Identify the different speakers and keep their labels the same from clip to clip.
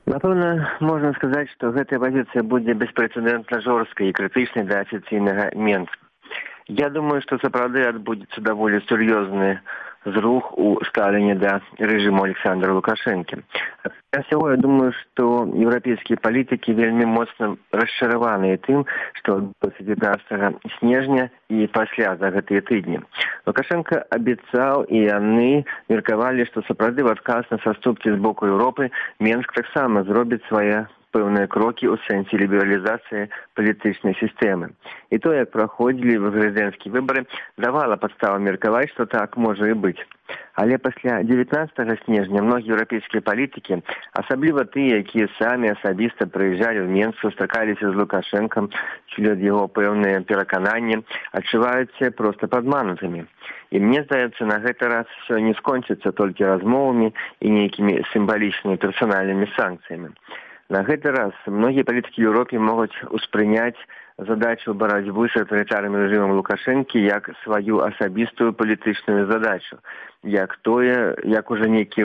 Speaker 1: Напэўна, можна сказаць, што гэтая пазіцыя будзе беспрэцэдэнтна жорсткай і крытычнай да афіцыйнага Менска. Я думаю, что сапраўды адбудзецца даволі сур'ёзны зрух у стаўленні да рэжыму Александра Лукашэнкі. А всего я думаю, что европейские политики вельмі моцна расчараваныя тым, што адбылося 19 снежня і пасля за гэтыя тыдні. Лукашенко абяцаў, і яны меркавалі, што сапраўды ў адказ на саступкі з боку Еўропы Менск таксама зробіць свае пэўныя крокі ў сэнсе лібералізацыі палітычнай сістэмы. І то, як праходзілі прэзідэнцкія выбары, давала падставу меркаваць, што так можа і быць. Але пасля 19 снежня многія еўрапейскія палітыкі, асабліва тыя, якія самі асабіста прыязджалі ў Менск, сустракаліся з Лукашэнкам, чулі ад яго пэўныя перакананні, адчуваюцца проста падманутымі. І мне здаецца, на гэты раз все не скончыцца толькі размовамі і нейкімі сімвалічнымі персанальнымі санкцыямі. На гэты раз многія палітыкі Еўропе могуць успрыняць задачу барацьбы з аўтарытарным рэжымам Лукашэнкі як сваю асабістую палітычную задачу, як уже нейкі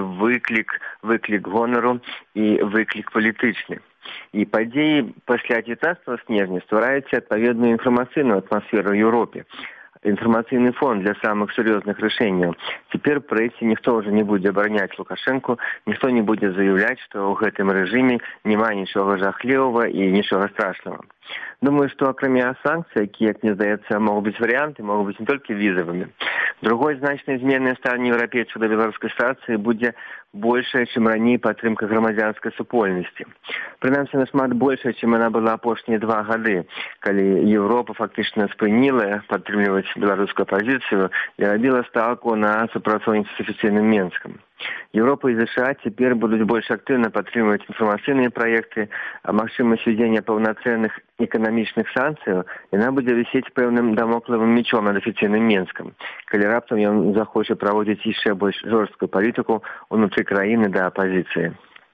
Speaker 1: выклік гонару і выклік палітычны. І падзеі пасля 19 снежня ствараюць адпаведную інфармацыйную атмасферу ў Еўропе. Информационный фон для самых серьезных решений. Теперь в прессе никто уже не будет оборонять Лукашенко, никто не будет заявлять, что в этом режиме нема ничего жахливого и ничего страшного. Думаю, что кроме санкций, якія, як мне здаецца, могут быть варианты, могут быть не только визовыми. Другой значной зменай стане еўрапейцаў да беларускай сітуацыі будзе большая, чым раней падтрымка грамадзянскай супольнасці. Прынамсі, нашмат большая, чым она была апошнія 2 гады, калі Еўропа фактычна спыніла падтрымліваць беларускую апазіцыю і рабіла стаўку на супрацоўніцтва з афіцыйным Менскам. Европа и США теперь будут больше активно подтримывать информационные проекты, а магчымасць введения полноценных экономічных санкцый, и она будет висеть пэўным дамокловым мечом над афіцыйным Менском, калі раптам ён захоча праводзіць яшчэ больш жорсткую палітыку ўнутры краіны да апазіцыі.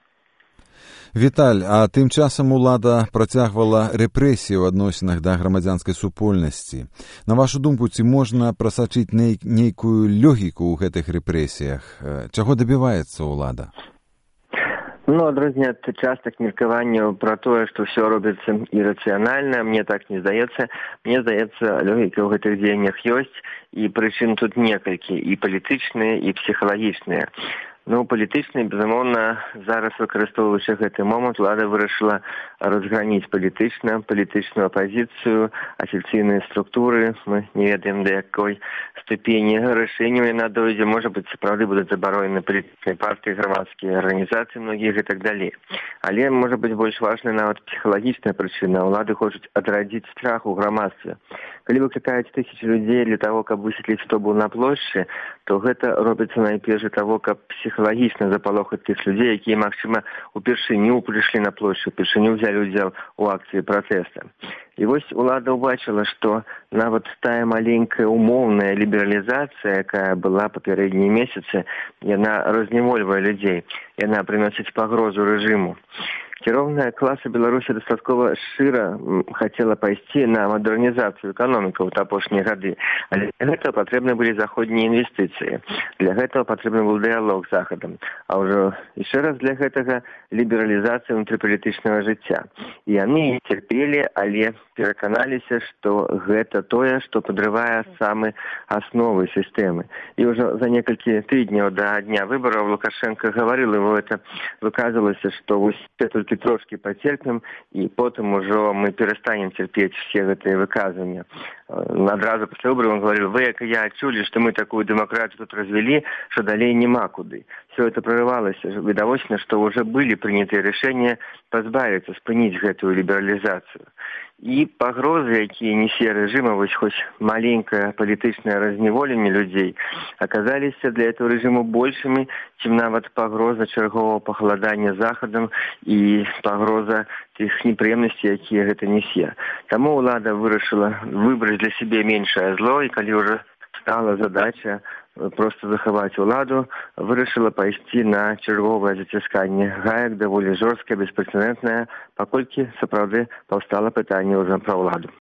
Speaker 2: Віталь, а тым часам улада працягвала рэпрэсіі ў адносінах да грамадзянскай супольнасці. На вашу думку, ці можна прасачыць нейкую логіку ў гэтых рэпрэсіях? Чаго дабіваецца ўлада?
Speaker 1: Адрозненне ад частых меркаванняў пра тое, што ўсё робіцца ірацыянальна, мне так не здаецца. Мне здаецца, логіка ў гэтых дзеяннях ёсць, і прычын тут некалькі, і палітычныя, і псіхалагічныя. Палітычна, безумоўна, зараз выкарыстоўваючы гэты момант, улада вырашыла разграніць палітычную апазіцыю, афіцыйныя структуры. Мы не ведаем, да якой ступені рашэнняў яна дойдзе. Можа быць, сапраўды будуць забаронены палітычныя партыі, грамадскія арганізацыі, многія і так далей. Але, можа быць, больш важная нават псіхалагічная прычына. Улады хочуць адрадзіць страх у грамадстве. Калі выклікаюць тысячы людзей для того, каб высветліць, хто быў на плошчы, то гэта робіцца найперш для того, каб псіхалагічна запалохаць тых людзей, якія, магчыма, упершыню прыйшлі на плошчу, упершыню ўзялі ўдзел у акцыі пратэста. І вось улада ўбачыла, што нават тая маленькая умоўная лібералізацыя, якая была папярэднія месяцы, яна разневольвае людзей, яна прыносіць пагрозу рэжыму. Кіроўная класа Беларусі дастаткова шчыра хацела пайсці на мадэрнізацыю эканомікі ў апошнія гады, але для гэтага патрэбны былі заходнія інвестыцыі. Для гэтага патрэбны быў дыялог з Захадам, а ўжо яшчэ раз для гэтага лібералізацыя ўнутрыпалітычнага жыцця. І яны цярпелі, але пераканаліся, што гэта тое, што падрывае самы асновы сістэмы. І ўжо за некалькі тыдняў да дня выбараў Лукашенко гаварыў, его это выказвалася, што ўсе толькі трошки потерпим, и потом уже мы перестанем терпеть все гэтые выказывания. Адразу пасля выборов он говорил: вы, как я, чули, что мы такую демократию тут развели, что далее нема куды. Все это прорывалось. Відавочна, что уже были приняты решения позбавиться, спынить гэтую либерализацию. І пагрозы, якія несе рэжыма, вось хоць маленькае палітычнае разневоленне людзей, аказаліся для этого рэжыму большымі, чым нават пагроза чарговага пахаладання Захадам і пагроза тых непрыемнасцей, якія гэта несе. Таму ўлада вырашыла выбраць для сябе меншае зло, і калі ўжо стала задача просто захаваць уладу, вырашыла пайсці на чарговае зацісканне гаек, даволі жорсткае, беспрэцэдэнтнае, паколькі сапраўды паўстала пытанне ўжо пра ўладу.